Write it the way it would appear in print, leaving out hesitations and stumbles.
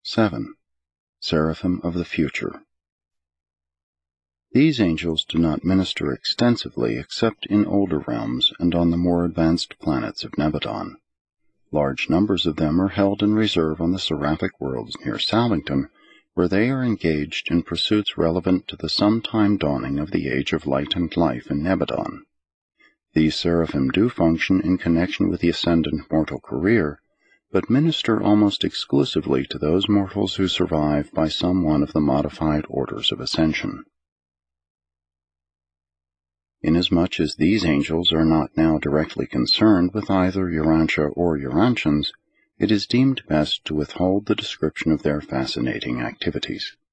7. Seraphim of the Future. These angels do not minister extensively except in older realms and on the more advanced planets of Nebadon. Large numbers of them are held in reserve on the seraphic worlds near Salvington, where they are engaged in pursuits relevant to the sometime dawning of the age of light and life in Nebadon. These seraphim do function in connection with the ascendant mortal career, but minister almost exclusively to those mortals who survive by some one of the modified orders of ascension. Inasmuch as these angels are not now directly concerned with either Urantia or Urantians, it is deemed best to withhold the description of their fascinating activities.